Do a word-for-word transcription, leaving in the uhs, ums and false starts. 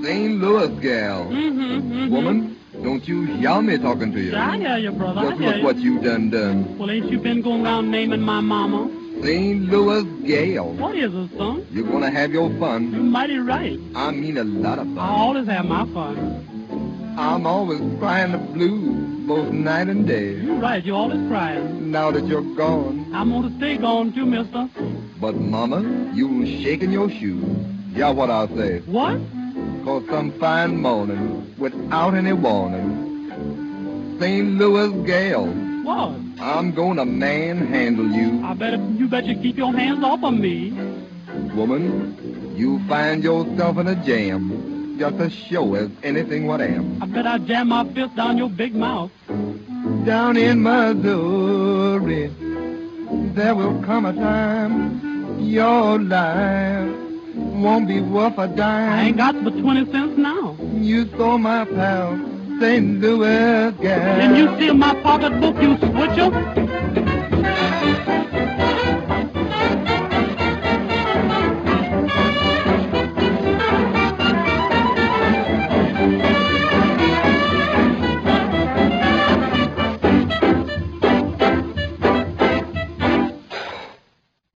Saint Louis gal. Mm-hmm, mm-hmm. Woman, don't you hear me talking to you. I hear you, brother. Just I hear look you. what you done done. Well, ain't you been going around naming my mama? Saint Louis gal. What is it, son? You're gonna have your fun. You're mighty right. I mean a lot of I fun. always have my fun. I'm always crying the blues, both night and day. You're right. You're always crying. Now that you're gone. I'm going to stay gone, too, mister. But, Mama, you shaking your shoes. Yeah, what I say. What? 'Cause some fine morning, without any warning, Saint Louis gal, What? I'm gonna manhandle you. I better, you better keep your hands off of me. Woman, you find yourself in a jam, just as sure as anything what am. I bet I jam my fist down your big mouth. Down in Missouri, there will come a time your life won't be worth a dime. I ain't got but twenty cents now. You saw my pal, Saint Louis gal. Then you steal my pocketbook, you switcher.